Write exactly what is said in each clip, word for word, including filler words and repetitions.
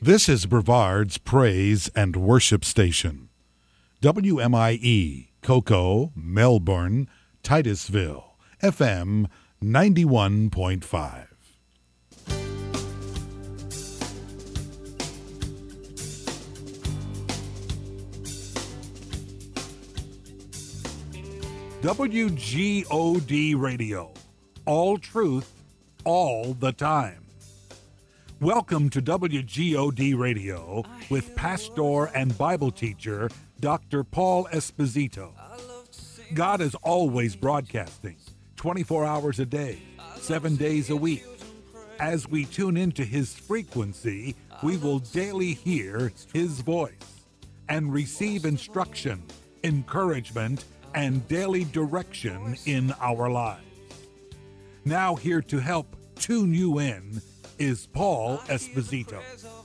This is Brevard's Praise and Worship Station. W M I E, Cocoa, Melbourne, Titusville, F M ninety-one point five. W G O D Radio. All truth, all the time. Welcome to W G O D Radio with pastor and Bible teacher Doctor Paul Esposito. God is always broadcasting, twenty-four hours a day, seven days a week. As we tune into his frequency, we will daily hear his voice and receive instruction, encouragement, and daily direction in our lives. Now here to help tune you in is Paul Esposito.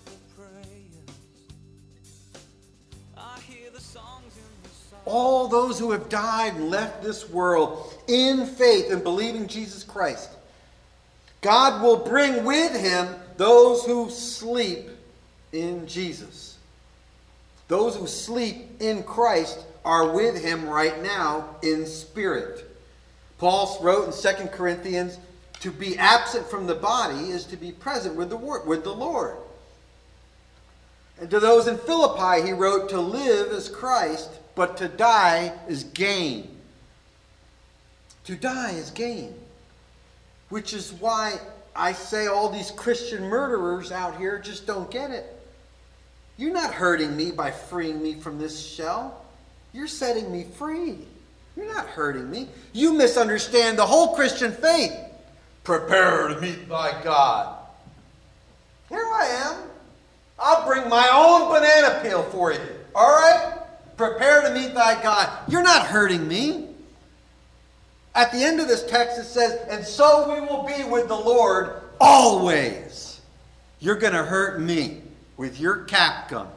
All those who have died and left this world in faith and believing Jesus Christ, God will bring with him those who sleep in Jesus. Those who sleep in Christ are with him right now in spirit. Paul wrote in Second Corinthians, to be absent from the body is to be present with the with the Lord. And to those in Philippi he wrote, to live is Christ, but to die is gain. To die is gain. Which is why I say all these Christian murderers out here just don't get it. You're not hurting me by freeing me from this shell. You're setting me free. You're not hurting me. You misunderstand the whole Christian faith. Prepare to meet thy God. Here I am. I'll bring my own banana peel for you. All right? Prepare to meet thy God. You're not hurting me. At the end of this text it says, and so we will be with the Lord always. You're going to hurt me with your cap gun.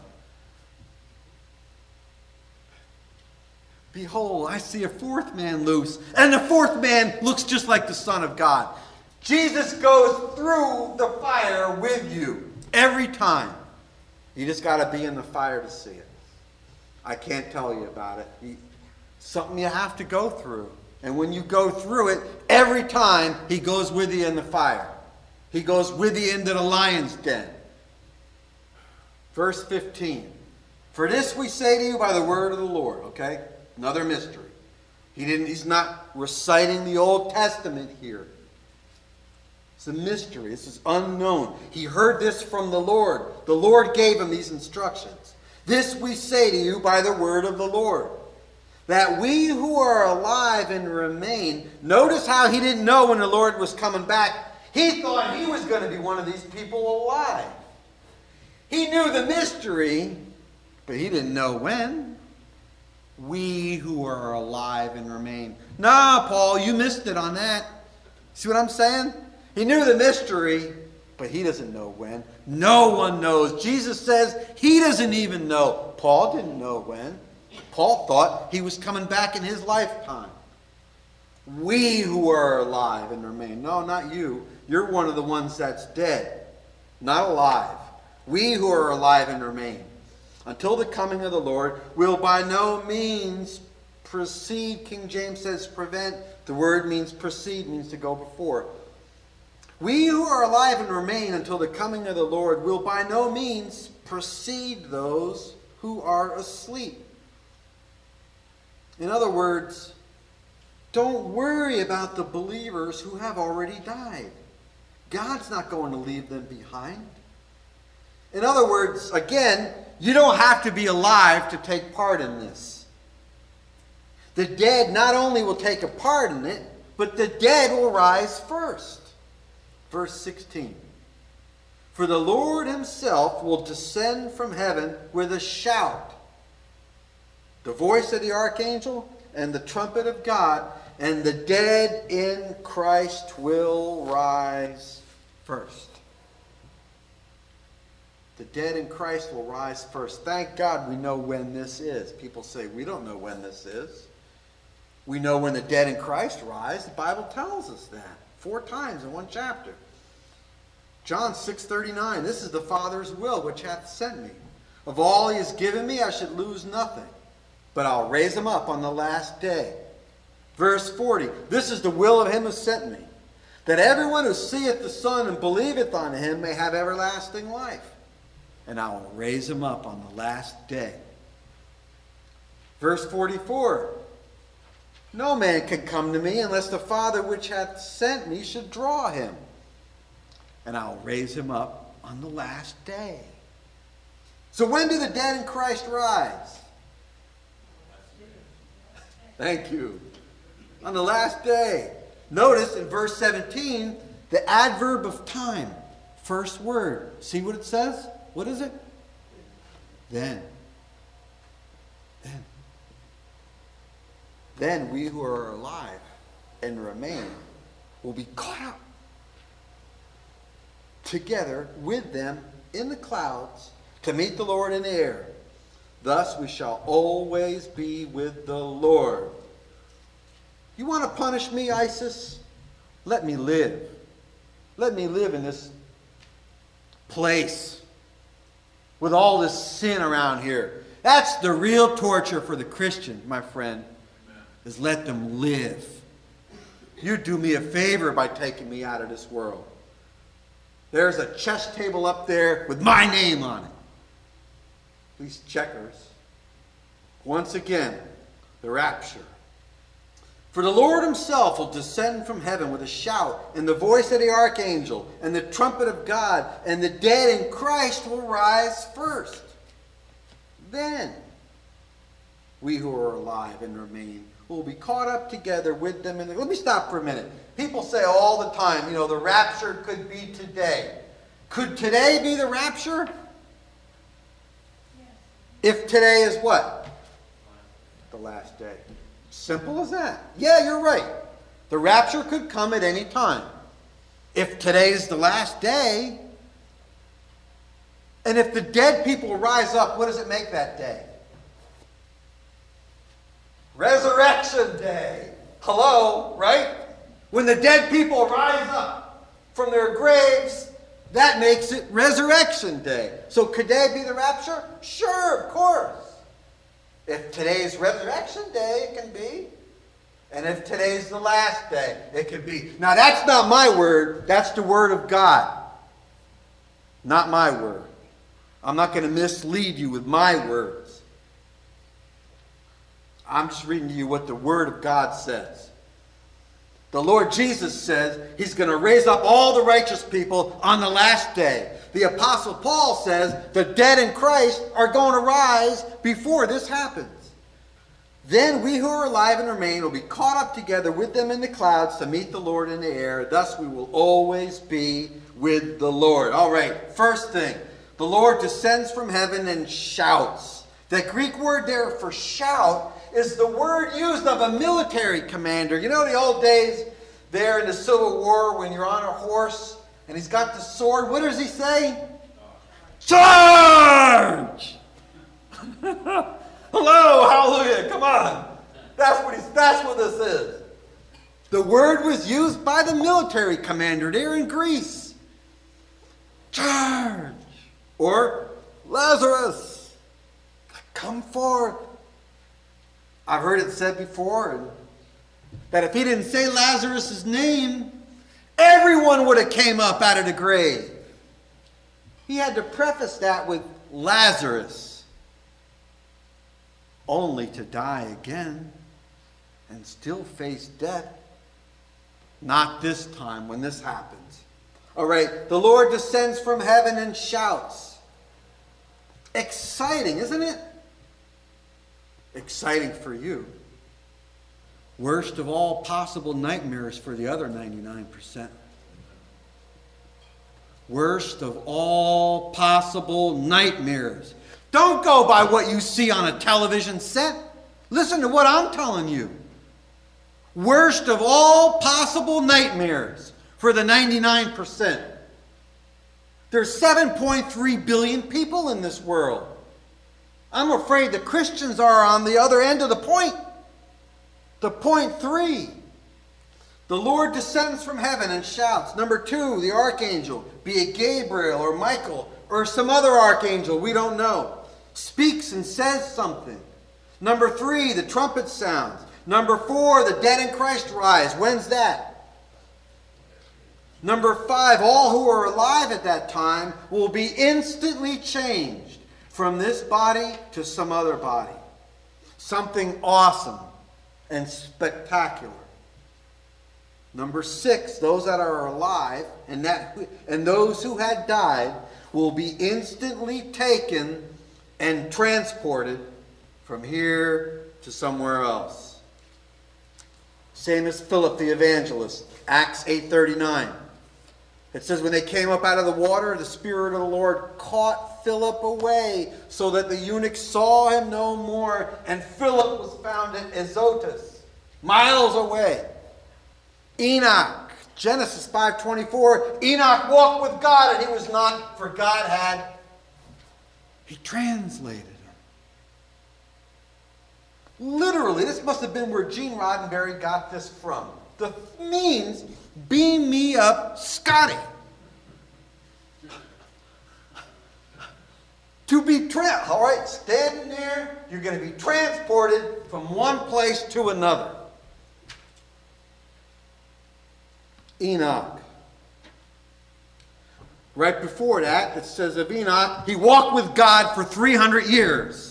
Behold, I see a fourth man loose, and the fourth man looks just like the Son of God. Jesus goes through the fire with you every time. You just got to be in the fire to see it. I can't tell you about it. You, something you have to go through. And when you go through it, every time he goes with you in the fire. He goes with you into the lion's den. Verse fifteen. For this we say to you by the word of the Lord. Okay? Another mystery. He didn't, he's not reciting the Old Testament here. It's a mystery. This is unknown. He heard this from the Lord. The Lord gave him these instructions. This we say to you by the word of the Lord, that we who are alive and remain. Notice how he didn't know when the Lord was coming back. He thought he was going to be one of these people alive. He knew the mystery, but he didn't know when. We who are alive and remain. Nah, Paul, you missed it on that. See what I'm saying? He knew the mystery, but he doesn't know when. No one knows. Jesus says he doesn't even know. Paul didn't know when. Paul thought he was coming back in his lifetime. We who are alive and remain. No, not you. You're one of the ones that's dead, not alive. We who are alive and remain, until the coming of the Lord, will by no means precede. King James says prevent. The word means precede, means to go before. We who are alive and remain until the coming of the Lord will by no means precede those who are asleep. In other words, don't worry about the believers who have already died. God's not going to leave them behind. In other words, again, you don't have to be alive to take part in this. The dead not only will take a part in it, but the dead will rise first. Verse sixteen. For the Lord himself will descend from heaven with a shout, the voice of the archangel, and the trumpet of God, and the dead in Christ will rise first. The dead in Christ will rise first. Thank God we know when this is. People say, we don't know when this is. We know when the dead in Christ rise. The Bible tells us that four times in one chapter. John six thirty-nine, this is the Father's will which hath sent me. Of all he has given me, I should lose nothing, but I'll raise him up on the last day. Verse forty, this is the will of him who sent me, that everyone who seeth the Son and believeth on him may have everlasting life, and I will raise him up on the last day. Verse forty-four, no man can come to me unless the Father which hath sent me should draw him, and I will raise him up on the last day. So when do the dead in Christ rise? Thank you. On the last day. Notice in verse seventeen, the adverb of time. First word. See what it says? What is it? Then. Then. Then we who are alive and remain will be caught up together with them in the clouds to meet the Lord in the air. Thus we shall always be with the Lord. You want to punish me, ISIS? Let me live. Let me live in this place with all this sin around here. That's the real torture for the Christian, my friend, is let them live. You do me a favor by taking me out of this world. There's a chess table up there with my name on it. These checkers. Once again, the rapture. For the Lord himself will descend from heaven with a shout, and the voice of the archangel, and the trumpet of God, and the dead in Christ will rise first. Then we who are alive and remain will be caught up together with them in the... Let me stop for a minute. People say all the time, you know, the rapture could be today. Could today be the rapture? If today is what? The last day. Simple as that. Yeah, you're right. The rapture could come at any time. If today is the last day, and if the dead people rise up, what does it make that day? Resurrection Day. Hello, right? When the dead people rise up from their graves, that makes it Resurrection Day. So could today be the rapture? Sure, of course. If today's Resurrection Day, it can be. And if today's the last day, it can be. Now that's not my word. That's the word of God. Not my word. I'm not going to mislead you with my words. I'm just reading to you what the word of God says. The Lord Jesus says he's going to raise up all the righteous people on the last day. The Apostle Paul says the dead in Christ are going to rise before this happens. Then we who are alive and remain will be caught up together with them in the clouds to meet the Lord in the air. Thus we will always be with the Lord. All right, first thing. The Lord descends from heaven and shouts. The Greek word there for shout is the word used of a military commander. You know the old days there in the Civil War when you're on a horse and he's got the sword. What does he say? Charge! Hello, hallelujah, come on. That's what, he's, that's what this is. The word was used by the military commander there in Greece. Charge! Or Lazarus, come forth. I've heard it said before that if he didn't say Lazarus' name, everyone would have came up out of the grave. He had to preface that with Lazarus, only to die again and still face death. Not this time when this happens. All right, the Lord descends from heaven and shouts. Exciting, isn't it? Exciting for you. Worst of all possible nightmares for the other ninety-nine percent. Worst of all possible nightmares. Don't go by what you see on a television set. Listen to what I'm telling you. Worst of all possible nightmares for the ninety-nine percent. There's seven point three billion people in this world. I'm afraid the Christians are on the other end of the point. The point three. The Lord descends from heaven and shouts. Number two, the archangel, be it Gabriel or Michael or some other archangel, we don't know, speaks and says something. Number three, the trumpet sounds. Number four, the dead in Christ rise. When's that? Number five, all who are alive at that time will be instantly changed from this body to some other body. Something awesome and spectacular. Number six, those that are alive and that and those who had died will be instantly taken and transported from here to somewhere else. Same as Philip the evangelist, Acts eight thirty-nine. It says, when they came up out of the water, the Spirit of the Lord caught Philip away, so that the eunuch saw him no more, and Philip was found at Azotus, miles away. Enoch, Genesis five twenty-four, Enoch walked with God, and he was not, for God had, he translated him. Literally, this must have been where Gene Roddenberry got this from. The means, beam me up, Scotty. To be, tra- all right, standing there, you're going to be transported from one place to another. Enoch. Right before that, it says of Enoch, he walked with God for three hundred years.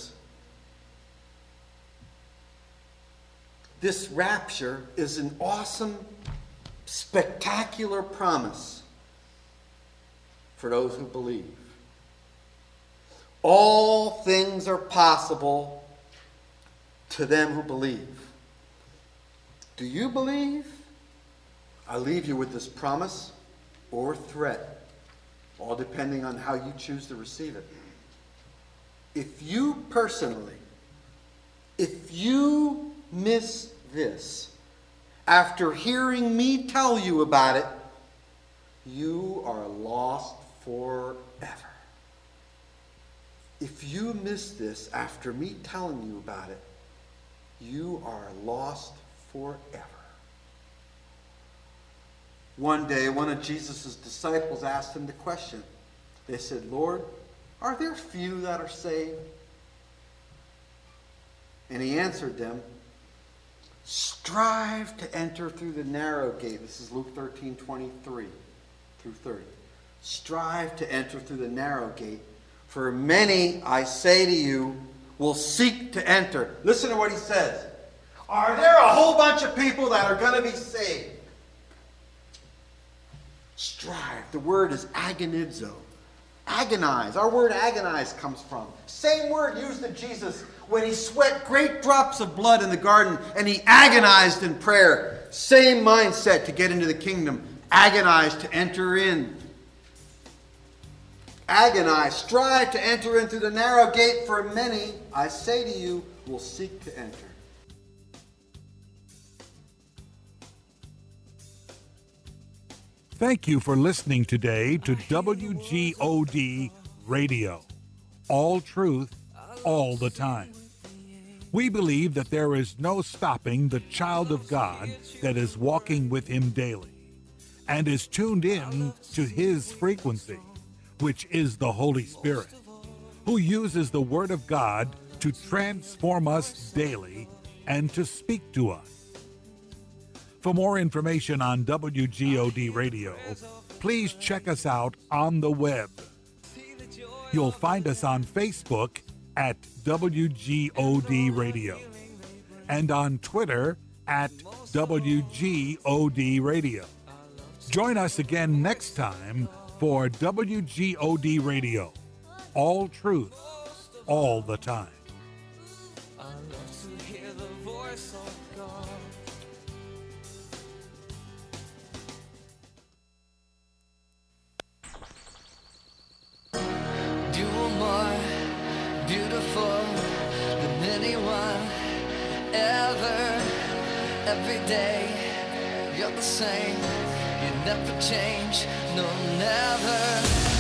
This rapture is an awesome, spectacular promise for those who believe. All things are possible to them who believe. Do you believe? I leave you with this promise or threat, all depending on how you choose to receive it. If you personally, if you miss this, after hearing me tell you about it, you are lost forever. If you miss this after me telling you about it, you are lost forever. One day, one of Jesus' disciples asked him the question. They said, Lord, are there few that are saved? And he answered them, strive to enter through the narrow gate. This is Luke thirteen, twenty-three through thirty. Strive to enter through the narrow gate, for many, I say to you, will seek to enter. Listen to what he says. Are there a whole bunch of people that are going to be saved? Strive. The word is agonizo. Agonize. Our word agonize comes from. Same word used of Jesus when he sweat great drops of blood in the garden and he agonized in prayer. Same mindset to get into the kingdom. Agonize to enter in. Agonize. Strive to enter into the narrow gate, for many, I say to you, will seek to enter. Thank you for listening today to W G O D Radio. All truth, all the time. We believe that there is no stopping the child of God that is walking with him daily and is tuned in to his frequency, which is the Holy Spirit, who uses the Word of God to transform us daily and to speak to us. For more information on W G O D Radio, please check us out on the web. You'll find us on Facebook at W G O D Radio and on Twitter at W G O D Radio. Join us again next time for W G O D Radio. All truth, all the time. I love to hear the voice of God. You are more beautiful than anyone ever. Every day you're the same. You never change, no, never.